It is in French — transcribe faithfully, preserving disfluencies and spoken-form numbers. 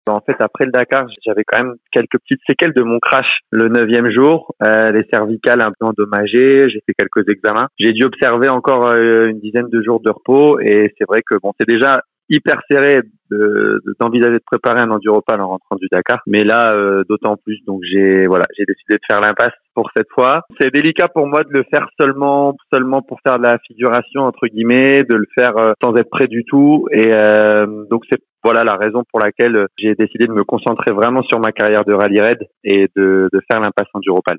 En fait, après le Dakar, j'avais quand même quelques petites séquelles de mon crash le neuvième jour, euh, les cervicales un peu endommagées, j'ai fait quelques examens. J'ai dû observer encore euh, une dizaine de jours de repos et c'est vrai que bon, c'est déjà hyper serré de, de, d'envisager de préparer un enduropal en rentrant du Dakar, mais là euh, d'autant plus. Donc j'ai voilà, j'ai décidé de faire l'impasse pour cette fois. C'est délicat pour moi de le faire seulement seulement pour faire de la figuration entre guillemets, de le faire euh, sans être prêt du tout et euh, donc c'est voilà la raison pour laquelle j'ai décidé de me concentrer vraiment sur ma carrière de rallye raid et de, de faire l'impasse enduropal.